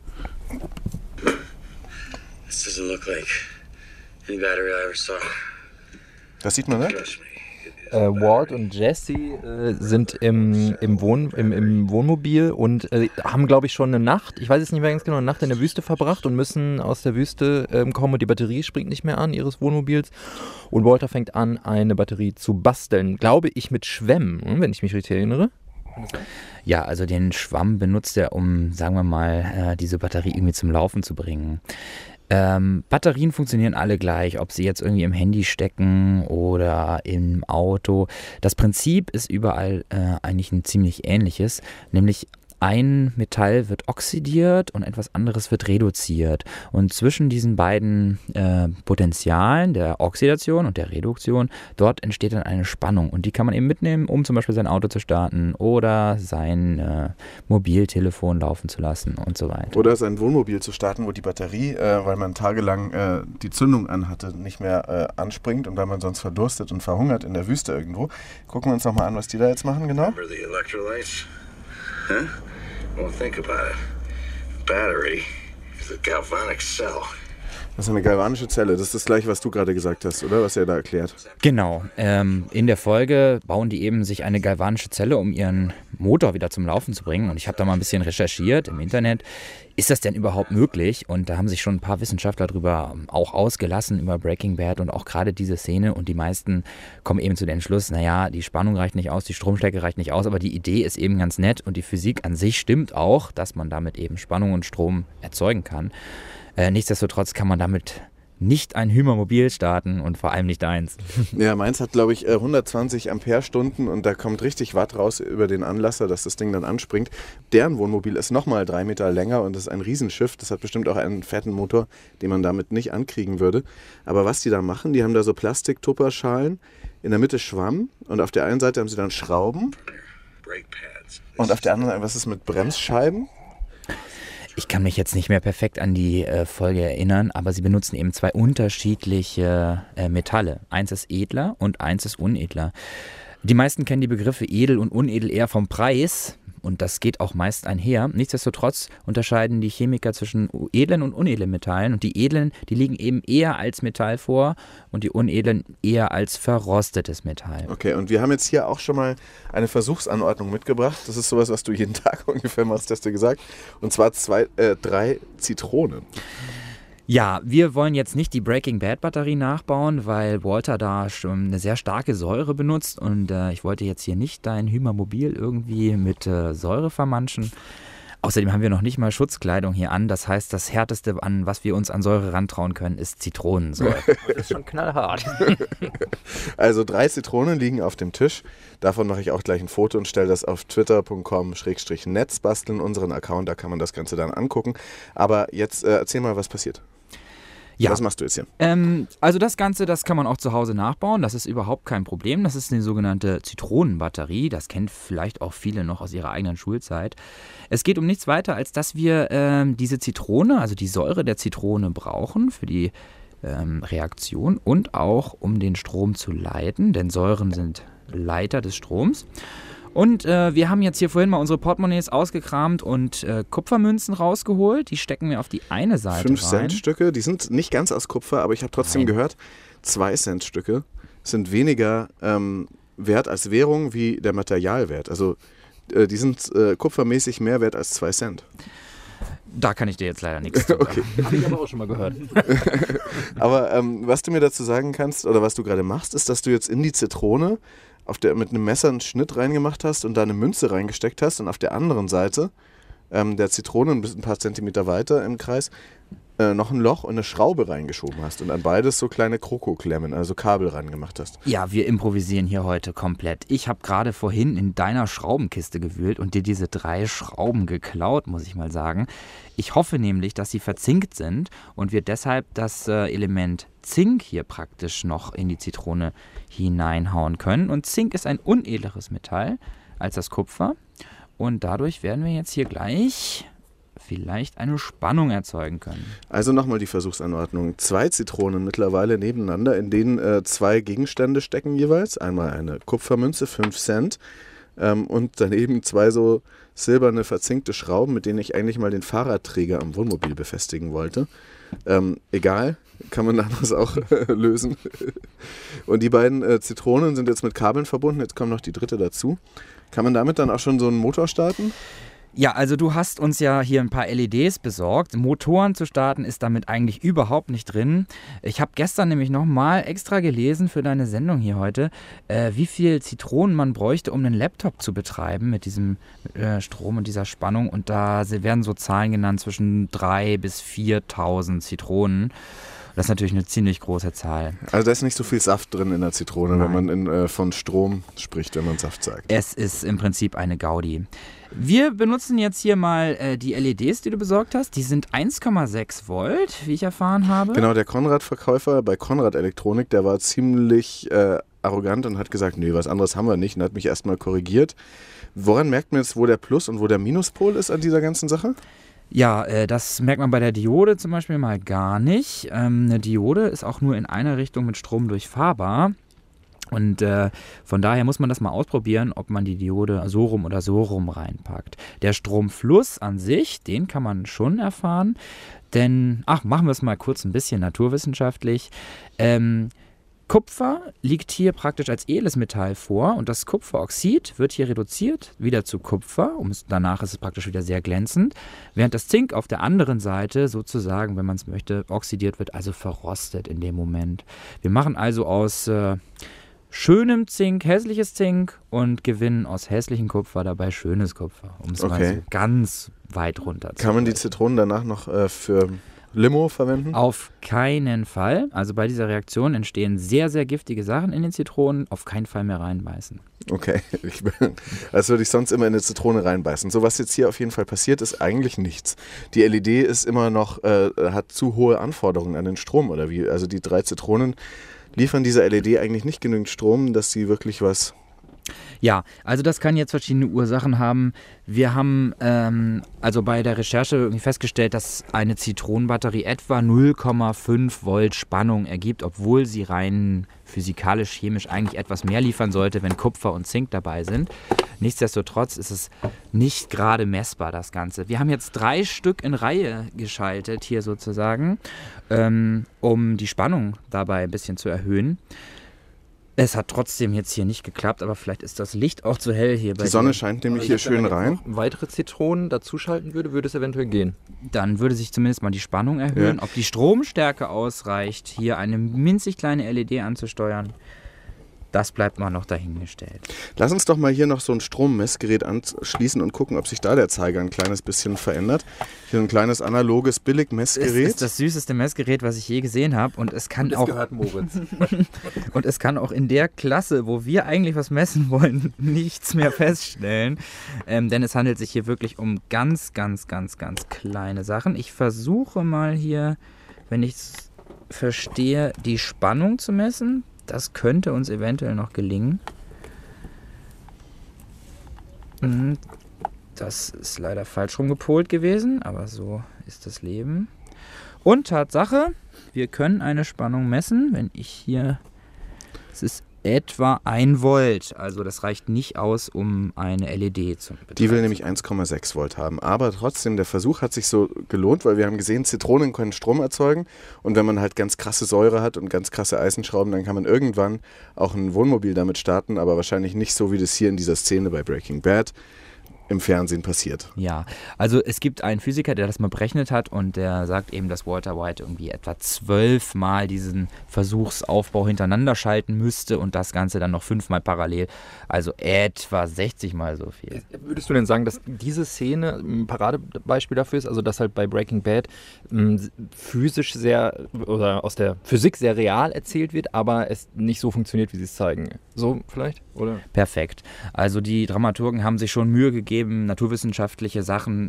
This doesn't look like any battery I ever saw. Das sieht man, ne? Trust me, Äh, Walt und Jesse äh, sind im, im, Wohn, im, im Wohnmobil und äh, haben, glaube ich, schon eine Nacht, ich weiß jetzt nicht mehr ganz genau, eine Nacht in der Wüste verbracht und müssen aus der Wüste äh, kommen und die Batterie springt nicht mehr an ihres Wohnmobils. Und Walter fängt an, eine Batterie zu basteln, glaube ich, mit Schwämmen, wenn ich mich richtig erinnere. Ja, also den Schwamm benutzt er, um, sagen wir mal, äh, diese Batterie irgendwie zum Laufen zu bringen. Ähm, Batterien funktionieren alle gleich, ob sie jetzt irgendwie im Handy stecken oder im Auto. Das Prinzip ist überall äh, eigentlich ein ziemlich ähnliches, nämlich ein Metall wird oxidiert und etwas anderes wird reduziert. Und zwischen diesen beiden äh, Potentialen, der Oxidation und der Reduktion, dort entsteht dann eine Spannung. Und die kann man eben mitnehmen, um zum Beispiel sein Auto zu starten oder sein äh, Mobiltelefon laufen zu lassen und so weiter. Oder sein Wohnmobil zu starten, wo die Batterie, äh, weil man tagelang äh, die Zündung anhatte, nicht mehr äh, anspringt und weil man sonst verdurstet und verhungert in der Wüste irgendwo. Gucken wir uns nochmal an, was die da jetzt machen, genau. Huh? Well, think about it. Battery is a galvanic cell. Das ist eine galvanische Zelle. Das ist das gleiche, was du gerade gesagt hast, oder? Was er da erklärt. Genau. Ähm, in der Folge bauen die eben sich eine galvanische Zelle, um ihren Motor wieder zum Laufen zu bringen. Und ich habe da mal ein bisschen recherchiert im Internet. Ist das denn überhaupt möglich? Und da haben sich schon ein paar Wissenschaftler drüber auch ausgelassen, über Breaking Bad und auch gerade diese Szene. Und die meisten kommen eben zu dem Entschluss, naja, die Spannung reicht nicht aus, die Stromstärke reicht nicht aus, aber die Idee ist eben ganz nett und die Physik an sich stimmt auch, dass man damit eben Spannung und Strom erzeugen kann. Äh, nichtsdestotrotz kann man damit nicht ein Hymermobil starten und vor allem nicht eins. Ja, meins hat, glaube ich, hundertzwanzig Ampere-Stunden und da kommt richtig Watt raus über den Anlasser, dass das Ding dann anspringt. Deren Wohnmobil ist nochmal drei Meter länger und das ist ein Riesenschiff. Das hat bestimmt auch einen fetten Motor, den man damit nicht ankriegen würde. Aber was die da machen, die haben da so Plastik-Tupperschalen, in der Mitte Schwamm und auf der einen Seite haben sie dann Schrauben und auf der anderen, was ist mit Bremsscheiben? Ich kann mich jetzt nicht mehr perfekt an die äh, Folge erinnern, aber sie benutzen eben zwei unterschiedliche äh, Metalle. Eins ist edler und eins ist unedler. Die meisten kennen die Begriffe edel und unedel eher vom Preis und das geht auch meist einher. Nichtsdestotrotz unterscheiden die Chemiker zwischen edlen und unedlen Metallen und die edlen, die liegen eben eher als Metall vor und die unedlen eher als verrostetes Metall. Okay, und wir haben jetzt hier auch schon mal eine Versuchsanordnung mitgebracht. Das ist sowas, was du jeden Tag ungefähr machst, hast du gesagt. Und zwar zwei, äh, drei Zitronen. Ja, wir wollen jetzt nicht die Breaking Bad Batterie nachbauen, weil Walter da schon eine sehr starke Säure benutzt und äh, ich wollte jetzt hier nicht dein Hymermobil irgendwie mit äh, Säure vermanschen. Außerdem haben wir noch nicht mal Schutzkleidung hier an. Das heißt, das Härteste, an was wir uns an Säure rantrauen können, ist Zitronensäure. Das ist schon knallhart. Also drei Zitronen liegen auf dem Tisch. Davon mache ich auch gleich ein Foto und stelle das auf twitter punkt com slash netzbasteln, unseren Account. Da kann man das Ganze dann angucken. Aber jetzt äh, erzähl mal, was passiert. Ja. Was machst du jetzt hier? Ähm, also das Ganze, das kann man auch zu Hause nachbauen. Das ist überhaupt kein Problem. Das ist eine sogenannte Zitronenbatterie. Das kennt vielleicht auch viele noch aus ihrer eigenen Schulzeit. Es geht um nichts weiter, als dass wir ähm, diese Zitrone, also die Säure der Zitrone brauchen für die ähm, Reaktion und auch um den Strom zu leiten, denn Säuren sind Leiter des Stroms. Und äh, wir haben jetzt hier vorhin mal unsere Portemonnaies ausgekramt und äh, Kupfermünzen rausgeholt. Die stecken wir auf die eine Seite Fünf rein. Cent Stücke, die sind nicht ganz aus Kupfer, aber ich habe trotzdem Nein. gehört, zwei Cent Stücke sind weniger ähm, wert als Währung wie der Materialwert. Also äh, die sind äh, kupfermäßig mehr wert als zwei Cent. Da kann ich dir jetzt leider nichts zu sagen. Okay. Habe ich aber auch schon mal gehört. Aber ähm, was du mir dazu sagen kannst oder was du gerade machst, ist, dass du jetzt in die Zitrone auf der, mit einem Messer einen Schnitt reingemacht hast und da eine Münze reingesteckt hast und auf der anderen Seite ähm, der Zitrone ein bisschen- ein paar Zentimeter weiter im Kreis äh, noch ein Loch und eine Schraube reingeschoben hast und an beides so kleine Krokoklemmen, also Kabel reingemacht hast. Ja, wir improvisieren hier heute komplett. Ich habe gerade vorhin in deiner Schraubenkiste gewühlt und dir diese drei Schrauben geklaut, muss ich mal sagen. Ich hoffe nämlich, dass sie verzinkt sind und wir deshalb das äh, Element Zink hier praktisch noch in die Zitrone hineinhauen können. Und Zink ist ein unedleres Metall als das Kupfer. Und dadurch werden wir jetzt hier gleich vielleicht eine Spannung erzeugen können. Also nochmal die Versuchsanordnung. Zwei Zitronen mittlerweile nebeneinander, in denen äh, zwei Gegenstände stecken jeweils. Einmal eine Kupfermünze, fünf Cent, ähm, und daneben zwei so silberne verzinkte Schrauben, mit denen ich eigentlich mal den Fahrradträger am Wohnmobil befestigen wollte. Ähm, egal, kann man anders auch äh, lösen. Und die beiden äh, Zitronen sind jetzt mit Kabeln verbunden, jetzt kommt noch die dritte dazu. Kann man damit dann auch schon so einen Motor starten? Ja, also du hast uns ja hier ein paar L E Ds besorgt. Motoren zu starten ist damit eigentlich überhaupt nicht drin. Ich habe gestern nämlich nochmal extra gelesen für deine Sendung hier heute, äh, wie viel Zitronen man bräuchte, um einen Laptop zu betreiben mit diesem äh, Strom und dieser Spannung. Und da werden so Zahlen genannt zwischen dreitausend bis viertausend Zitronen. Das ist natürlich eine ziemlich große Zahl. Also da ist nicht so viel Saft drin in der Zitrone, Nein. wenn man in, äh, von Strom spricht, wenn man Saft sagt. Es ist im Prinzip eine Gaudi. Wir benutzen jetzt hier mal äh, die L E Ds, die du besorgt hast. Die sind eins Komma sechs Volt, wie ich erfahren habe. Genau, der Konrad-Verkäufer bei Konrad Elektronik, der war ziemlich äh, arrogant und hat gesagt, nee, was anderes haben wir nicht und hat mich erstmal korrigiert. Woran merkt man jetzt, wo der Plus- und wo der Minuspol ist an dieser ganzen Sache? Ja, äh, das merkt man bei der Diode zum Beispiel mal gar nicht. Ähm, eine Diode ist auch nur in einer Richtung mit Strom durchfahrbar. Und äh, von daher muss man das mal ausprobieren, ob man die Diode so rum oder so rum reinpackt. Der Stromfluss an sich, den kann man schon erfahren. Denn, ach, machen wir es mal kurz ein bisschen naturwissenschaftlich. Ähm, Kupfer liegt hier praktisch als edles Metall vor und das Kupferoxid wird hier reduziert, wieder zu Kupfer, um es, danach ist es praktisch wieder sehr glänzend, während das Zink auf der anderen Seite sozusagen, wenn man es möchte, oxidiert wird, also verrostet in dem Moment. Wir machen also aus äh, schönem Zink hässliches Zink und gewinnen aus hässlichem Kupfer dabei schönes Kupfer, um es Okay. mal so ganz weit runter zu Kann man die brechen. Zitronen danach noch äh, für Limo verwenden? Auf keinen Fall. Also bei dieser Reaktion entstehen sehr, sehr giftige Sachen in den Zitronen. Auf keinen Fall mehr reinbeißen. Okay, ich bin, als würde ich sonst immer in eine Zitrone reinbeißen. So, was jetzt hier auf jeden Fall passiert, ist eigentlich nichts. Die L E D ist immer noch, äh, hat zu hohe Anforderungen an den Strom oder wie? Also die drei Zitronen liefern dieser L E D eigentlich nicht genügend Strom, dass sie wirklich was... Ja, also das kann jetzt verschiedene Ursachen haben. Wir haben ähm, also bei der Recherche irgendwie festgestellt, dass eine Zitronenbatterie etwa null Komma fünf Volt Spannung ergibt, obwohl sie rein physikalisch-chemisch eigentlich etwas mehr liefern sollte, wenn Kupfer und Zink dabei sind. Nichtsdestotrotz ist es nicht gerade messbar, das Ganze. Wir haben jetzt drei Stück in Reihe geschaltet hier sozusagen, ähm, um die Spannung dabei ein bisschen zu erhöhen. Es hat trotzdem jetzt hier nicht geklappt, aber vielleicht ist das Licht auch zu hell hier bei Die Sonne dir. scheint nämlich Aber hier ich glaub, wenn schön man rein. jetzt noch weitere Zitronen dazuschalten würde, würde es eventuell gehen. Dann würde sich zumindest mal die Spannung erhöhen. Ja. Ob die Stromstärke ausreicht, hier eine winzig kleine L E D anzusteuern, das bleibt mal noch dahingestellt. Lass uns doch mal hier noch so ein Strommessgerät anschließen und gucken, ob sich da der Zeiger ein kleines bisschen verändert. Hier ein kleines analoges Es Billig-Messgerät. ist das süßeste Messgerät, was ich je gesehen habe. Und es kann Das auch gehört Moritz. und es kann auch in der Klasse, wo wir eigentlich was messen wollen, nichts mehr feststellen. Ähm, denn es handelt sich hier wirklich um ganz, ganz, ganz, ganz kleine Sachen. Ich versuche mal hier, wenn ich es verstehe, die Spannung zu messen. Das könnte uns eventuell noch gelingen. Mhm. Das ist leider falsch rumgepolt gewesen, aber so ist das Leben. Und Tatsache, wir können eine Spannung messen, wenn ich hier, es ist etwa ein Volt, also das reicht nicht aus, um eine L E D zu betreiben. Die will nämlich eins Komma sechs Volt haben. Aber trotzdem, der Versuch hat sich so gelohnt, weil wir haben gesehen, Zitronen können Strom erzeugen. Und wenn man halt ganz krasse Säure hat und ganz krasse Eisenschrauben, dann kann man irgendwann auch ein Wohnmobil damit starten, aber wahrscheinlich nicht so, wie das hier in dieser Szene bei Breaking Bad im Fernsehen passiert. Ja, also es gibt einen Physiker, der das mal berechnet hat und der sagt eben, dass Walter White irgendwie etwa zwölfmal diesen Versuchsaufbau hintereinander schalten müsste und das Ganze dann noch fünfmal parallel, also etwa sechzig Mal so viel. Würdest du denn sagen, dass diese Szene ein Paradebeispiel dafür ist, also dass halt bei Breaking Bad m, physisch sehr oder aus der Physik sehr real erzählt wird, aber es nicht so funktioniert, wie sie es zeigen? So vielleicht? Oder? Perfekt. Also die Dramaturgen haben sich schon Mühe gegeben, naturwissenschaftliche Sachen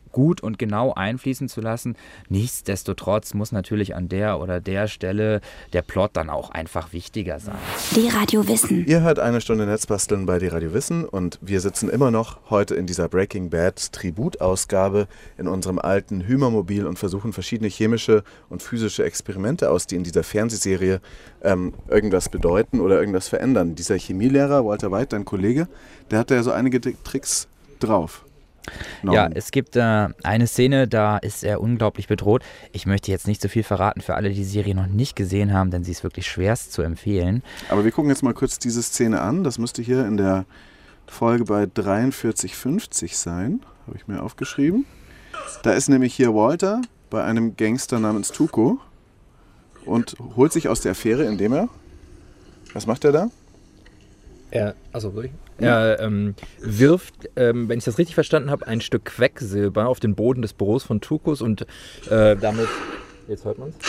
gut und genau einfließen zu lassen. Nichtsdestotrotz muss natürlich an der oder der Stelle der Plot dann auch einfach wichtiger sein. D-Radio Wissen. Ihr hört eine Stunde Netzbasteln bei D-Radio Wissen und wir sitzen immer noch heute in dieser Breaking Bad Tributausgabe in unserem alten Hümermobil und versuchen verschiedene chemische und physische Experimente aus, die in dieser Fernsehserie ähm, irgendwas bedeuten oder irgendwas verändern. Dieser Chemielehrer, Walter White, dein Kollege, der hat ja so einige Tricks drauf. Norman. Ja, es gibt äh, eine Szene, da ist er unglaublich bedroht. Ich möchte jetzt nicht so viel verraten für alle, die die Serie noch nicht gesehen haben, denn sie ist wirklich schwerst zu empfehlen. Aber wir gucken jetzt mal kurz diese Szene an. Das müsste hier in der Folge bei dreiundvierzig fünfzig sein. Habe ich mir aufgeschrieben. Da ist nämlich hier Walter bei einem Gangster namens Tuco und holt sich aus der Affäre, indem er... Was macht er da? Er, also soll ich? Er ähm, wirft, ähm, wenn ich das richtig verstanden habe, ein Stück Quecksilber auf den Boden des Büros von Tucos und äh, damit, jetzt hört man es,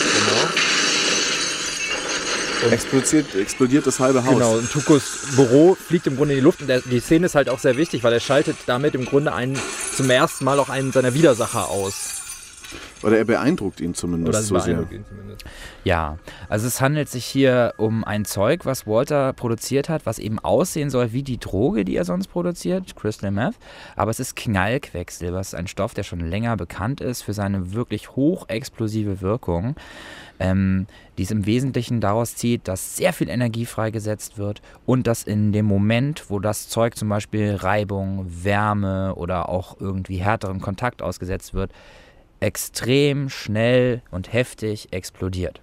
genau. Explodiert, explodiert das halbe Haus. Genau, und Tucos Büro fliegt im Grunde in die Luft und der, die Szene ist halt auch sehr wichtig, weil er schaltet damit im Grunde einen, zum ersten Mal auch einen seiner Widersacher aus. Oder er beeindruckt ihn zumindest. Oder so sehr. ihn zumindest. Ja, also es handelt sich hier um ein Zeug, was Walter produziert hat, was eben aussehen soll wie die Droge, die er sonst produziert, Crystal Meth. Aber es ist Knallquecksilber. Es ist ein Stoff, der schon länger bekannt ist für seine wirklich hochexplosive Wirkung, ähm, die es im Wesentlichen daraus zieht, dass sehr viel Energie freigesetzt wird und dass in dem Moment, wo das Zeug zum Beispiel Reibung, Wärme oder auch irgendwie härteren Kontakt ausgesetzt wird, extrem schnell und heftig explodiert.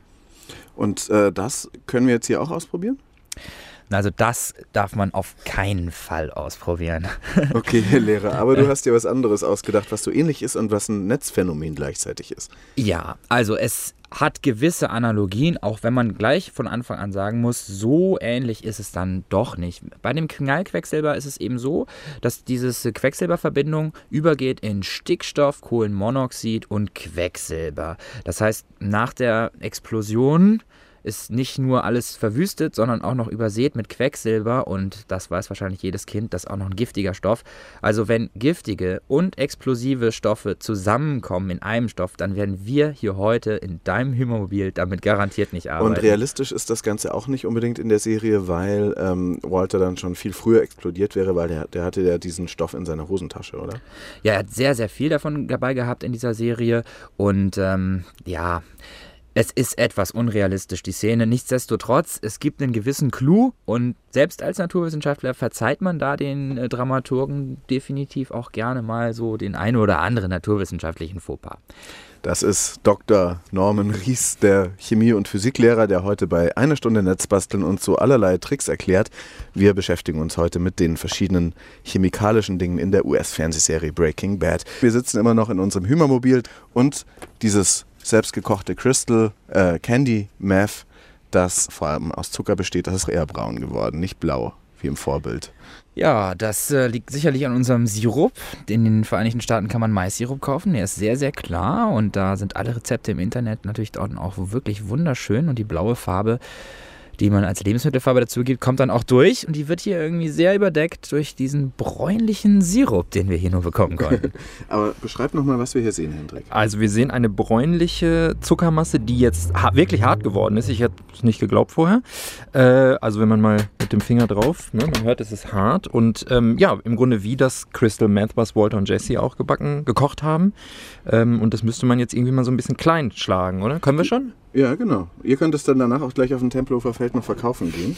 Und äh, das können wir jetzt hier auch ausprobieren? Also das darf man auf keinen Fall ausprobieren. Okay, Herr Lehrer, aber du hast dir was anderes ausgedacht, was so ähnlich ist und was ein Netzphänomen gleichzeitig ist. Ja, also es hat gewisse Analogien, auch wenn man gleich von Anfang an sagen muss, so ähnlich ist es dann doch nicht. Bei dem Knallquecksilber ist es eben so, dass diese Quecksilberverbindung übergeht in Stickstoff, Kohlenmonoxid und Quecksilber. Das heißt, nach der Explosion ist nicht nur alles verwüstet, sondern auch noch übersät mit Quecksilber und das weiß wahrscheinlich jedes Kind, das ist auch noch ein giftiger Stoff. Also wenn giftige und explosive Stoffe zusammenkommen in einem Stoff, dann werden wir hier heute in deinem Hümermobil damit garantiert nicht arbeiten. Und realistisch ist das Ganze auch nicht unbedingt in der Serie, weil ähm, Walter dann schon viel früher explodiert wäre, weil der, der hatte ja diesen Stoff in seiner Hosentasche, oder? Ja, er hat sehr, sehr viel davon dabei gehabt in dieser Serie und ähm, ja... Es ist etwas unrealistisch, die Szene. Nichtsdestotrotz, es gibt einen gewissen Clou und selbst als Naturwissenschaftler verzeiht man da den äh, Dramaturgen definitiv auch gerne mal so den einen oder anderen naturwissenschaftlichen Fauxpas. Das ist Doktor Norman Ries, der Chemie- und Physiklehrer, der heute bei Eine Stunde Netzbasteln uns so allerlei Tricks erklärt. Wir beschäftigen uns heute mit den verschiedenen chemikalischen Dingen in der U S-Fernsehserie Breaking Bad. Wir sitzen immer noch in unserem Hümermobil und dieses selbstgekochte Crystal äh, Candy Meth, das vor allem aus Zucker besteht, das ist eher braun geworden, nicht blau, wie im Vorbild. Ja, das äh, liegt sicherlich an unserem Sirup. In den Vereinigten Staaten kann man Maissirup kaufen, der ist sehr, sehr klar und da sind alle Rezepte im Internet natürlich auch wirklich wunderschön und die blaue Farbe, die man als Lebensmittelfarbe dazu gibt, kommt dann auch durch und die wird hier irgendwie sehr überdeckt durch diesen bräunlichen Sirup, den wir hier nur bekommen konnten. Aber beschreib nochmal, was wir hier sehen, Hendrik. Also wir sehen eine bräunliche Zuckermasse, die jetzt ha- wirklich hart geworden ist. Ich hätte es nicht geglaubt vorher. Äh, also wenn man mal mit dem Finger drauf, ne, man hört, es ist hart. Und ähm, ja, im Grunde wie das Crystal Meth, was Walter und Jesse auch gebacken, gekocht haben. Ähm, und das müsste man jetzt irgendwie mal so ein bisschen klein schlagen, oder? Können wir schon? Ja, genau. Ihr könnt es dann danach auch gleich auf dem Tempelhofer Feld noch verkaufen gehen.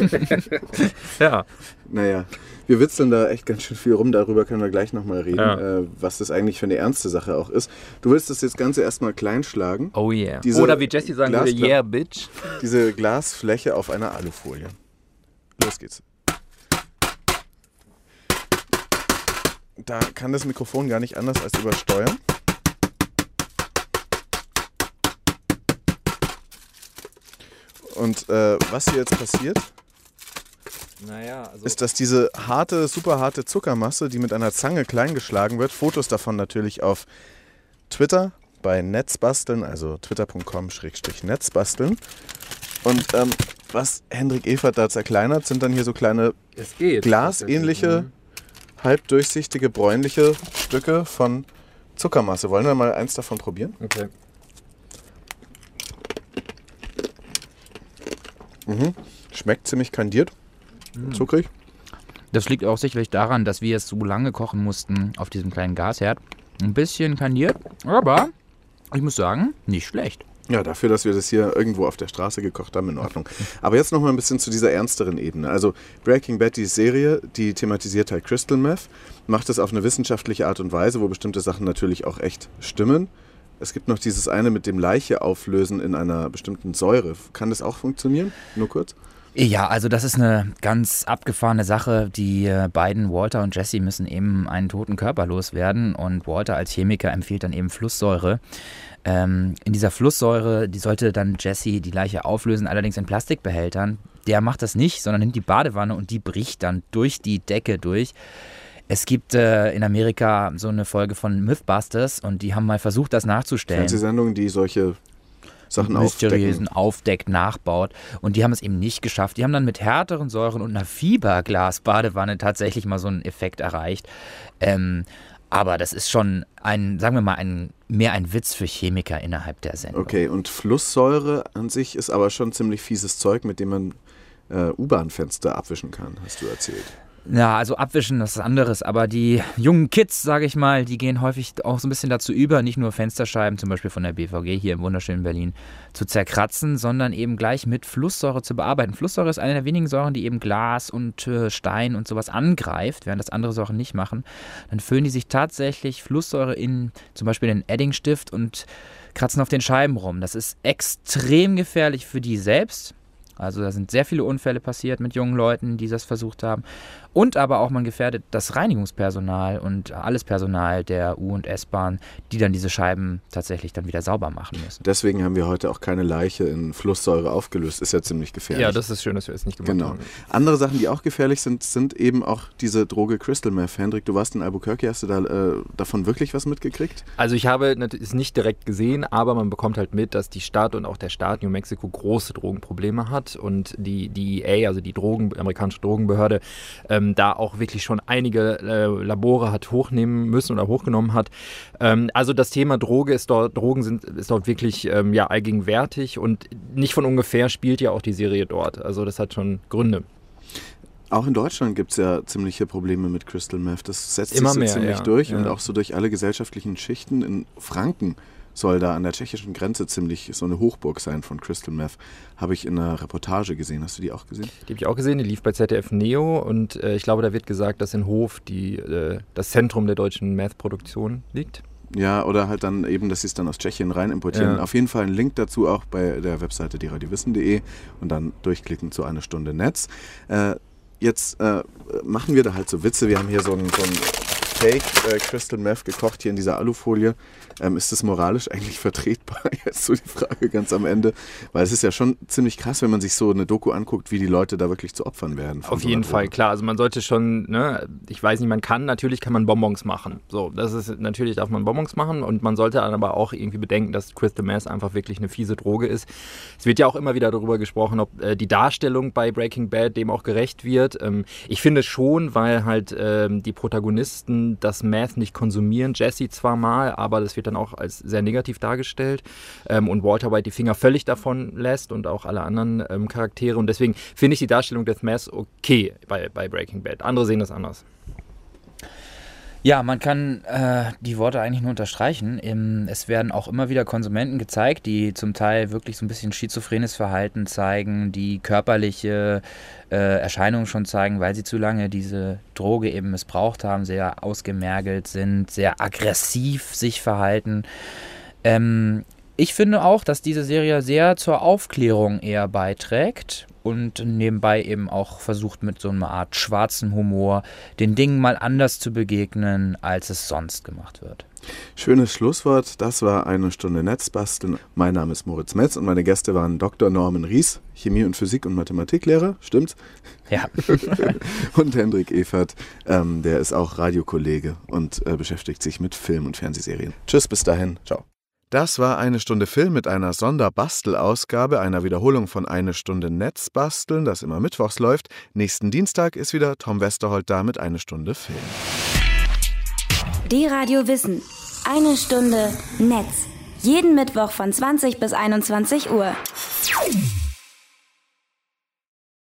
Ja. Naja, wir witzeln da echt ganz schön viel rum, darüber können wir gleich nochmal reden, Ja. äh, was das eigentlich für eine ernste Sache auch ist. Du willst das jetzt Ganze erstmal klein schlagen. Oh yeah. Diese Oder wie Jesse sagen würde, Glaskla- yeah, bitch. Diese Glasfläche auf einer Alufolie. Los geht's. Da kann das Mikrofon gar nicht anders als übersteuern. Und äh, was hier jetzt passiert, Naja, also ist, dass diese harte, super harte Zuckermasse, die mit einer Zange klein geschlagen wird, Fotos davon natürlich auf Twitter bei Netzbasteln, also twitter punkt com schrägstrich netzbasteln. Und ähm, was Hendrik Evert da zerkleinert, sind dann hier so kleine es geht. glasähnliche, halbdurchsichtige, bräunliche Stücke von Zuckermasse. Wollen wir mal eins davon probieren? Okay. Mhm. Schmeckt ziemlich kandiert. Mhm. Zuckrig. Das liegt auch sicherlich daran, dass wir es so lange kochen mussten auf diesem kleinen Gasherd. Ein bisschen kandiert, aber ich muss sagen, nicht schlecht. Ja, dafür, dass wir das hier irgendwo auf der Straße gekocht haben, in Ordnung. Aber jetzt noch mal ein bisschen zu dieser ernsteren Ebene. Also Breaking Bad, die Serie, die thematisiert halt Crystal Meth, macht das auf eine wissenschaftliche Art und Weise, wo bestimmte Sachen natürlich auch echt stimmen. Es gibt noch dieses eine mit dem Leiche auflösen in einer bestimmten Säure. Kann das auch funktionieren? Nur kurz. Ja, also das ist eine ganz abgefahrene Sache. Die beiden, Walter und Jesse, müssen eben einen toten Körper loswerden und Walter als Chemiker empfiehlt dann eben Flusssäure. Ähm, in dieser Flusssäure, die sollte dann Jesse die Leiche auflösen, allerdings in Plastikbehältern. Der macht das nicht, sondern nimmt die Badewanne und die bricht dann durch die Decke durch. Es gibt äh, in Amerika so eine Folge von Mythbusters und die haben mal versucht, das nachzustellen. Fernsehsendungen, die solche Sachen mysteriösen aufdeckt, nachbaut. Und die haben es eben nicht geschafft. Die haben dann mit härteren Säuren und einer Fiberglas-Badewanne tatsächlich mal so einen Effekt erreicht. Ähm, aber das ist schon ein, sagen wir mal, ein, mehr ein Witz für Chemiker innerhalb der Sendung. Okay, und Flusssäure an sich ist aber schon ziemlich fieses Zeug, mit dem man äh, U-Bahn-Fenster abwischen kann, hast du erzählt. Ja, also abwischen, das ist anderes, aber die jungen Kids, sage ich mal, die gehen häufig auch so ein bisschen dazu über, nicht nur Fensterscheiben, zum Beispiel von der B V G hier im wunderschönen Berlin, zu zerkratzen, sondern eben gleich mit Flusssäure zu bearbeiten. Flusssäure ist eine der wenigen Säuren, die eben Glas und äh, Stein und sowas angreift, während das andere Säuren nicht machen. Dann füllen die sich tatsächlich Flusssäure in zum Beispiel den Eddingstift und kratzen auf den Scheiben rum. Das ist extrem gefährlich für die selbst. Also da sind sehr viele Unfälle passiert mit jungen Leuten, die das versucht haben. Und aber auch man gefährdet das Reinigungspersonal und alles Personal der U- und S-Bahn, die dann diese Scheiben tatsächlich dann wieder sauber machen müssen. Deswegen haben wir heute auch keine Leiche in Flusssäure aufgelöst. Ist ja ziemlich gefährlich. Ja, das ist schön, dass wir es nicht gemacht genau. haben. Andere Sachen, die auch gefährlich sind, sind eben auch diese Droge Crystal Meth. Hendrik, du warst in Albuquerque, hast du da äh, davon wirklich was mitgekriegt? Also ich habe es nicht direkt gesehen, aber man bekommt halt mit, dass die Stadt und auch der Staat New Mexico große Drogenprobleme hat und die, die E A, also die Drogen, amerikanische Drogenbehörde, ähm, da auch wirklich schon einige äh, Labore hat hochnehmen müssen oder hochgenommen hat. Ähm, also das Thema Droge ist dort, Drogen sind, ist dort wirklich ähm, ja, allgegenwärtig und nicht von ungefähr spielt ja auch die Serie dort. Also das hat schon Gründe. Auch in Deutschland gibt es ja ziemliche Probleme mit Crystal Meth. Das setzt Immer sich so mehr, ziemlich ja. durch ja. und auch so durch alle gesellschaftlichen Schichten. In Franken soll da an der tschechischen Grenze ziemlich so eine Hochburg sein von Crystal Meth. Habe ich in einer Reportage gesehen. Hast du die auch gesehen? Die habe ich auch gesehen. Die lief bei Z D F Neo und äh, ich glaube, da wird gesagt, dass in Hof die, äh, das Zentrum der deutschen Meth-Produktion liegt. Ja, oder halt dann eben, dass sie es dann aus Tschechien rein importieren. Ja. Auf jeden Fall ein Link dazu auch bei der Webseite die radio wissen punkt de und dann durchklicken zu Eine Stunde Netz. Äh, jetzt äh, machen wir da halt so Witze. Wir haben hier so ein, so ein Fake äh, Crystal Meth gekocht hier in dieser Alufolie. Ähm, ist das moralisch eigentlich vertretbar? Jetzt so die Frage ganz am Ende. Weil es ist ja schon ziemlich krass, wenn man sich so eine Doku anguckt, wie die Leute da wirklich zu Opfern werden. Auf jeden Fall, klar. Also man sollte schon, ne, ich weiß nicht, man kann, natürlich kann man Bonbons machen. So, das ist, natürlich darf man Bonbons machen und man sollte dann aber auch irgendwie bedenken, dass Crystal Meth einfach wirklich eine fiese Droge ist. Es wird ja auch immer wieder darüber gesprochen, ob äh, die Darstellung bei Breaking Bad dem auch gerecht wird. Ähm, ich finde schon, weil halt ähm, die Protagonisten das Meth nicht konsumieren. Jesse zwar mal, aber das wird dann auch als sehr negativ dargestellt. Ähm, und Walter White die Finger völlig davon lässt und auch alle anderen ähm, Charaktere. Und deswegen finde ich die Darstellung des Meth okay bei, bei Breaking Bad. Andere sehen das anders. Ja, man kann äh, die Worte eigentlich nur unterstreichen. Im, es werden auch immer wieder Konsumenten gezeigt, die zum Teil wirklich so ein bisschen schizophrenes Verhalten zeigen, die körperliche äh, Erscheinungen schon zeigen, weil sie zu lange diese Droge eben missbraucht haben, sehr ausgemergelt sind, sehr aggressiv sich verhalten. Ähm, ich finde auch, dass diese Serie sehr zur Aufklärung eher beiträgt und nebenbei eben auch versucht, mit so einer Art schwarzen Humor den Dingen mal anders zu begegnen, als es sonst gemacht wird. Schönes Schlusswort. Das war Eine Stunde Netzbasteln. Mein Name ist Moritz Metz und meine Gäste waren Doktor Norman Ries, Chemie- und Physik- und Mathematiklehrer, stimmt's? Ja. Und Hendrik Evert, ähm, der ist auch Radiokollege und äh, beschäftigt sich mit Film- und Fernsehserien. Tschüss, bis dahin. Ciao. Das war Eine Stunde Film mit einer Sonderbastelausgabe, einer Wiederholung von Eine Stunde Netzbasteln, das immer mittwochs läuft. Nächsten Dienstag ist wieder Tom Westerholt da mit Eine Stunde Film. Die Radio Wissen. Eine Stunde Netz. Jeden Mittwoch von zwanzig bis einundzwanzig Uhr.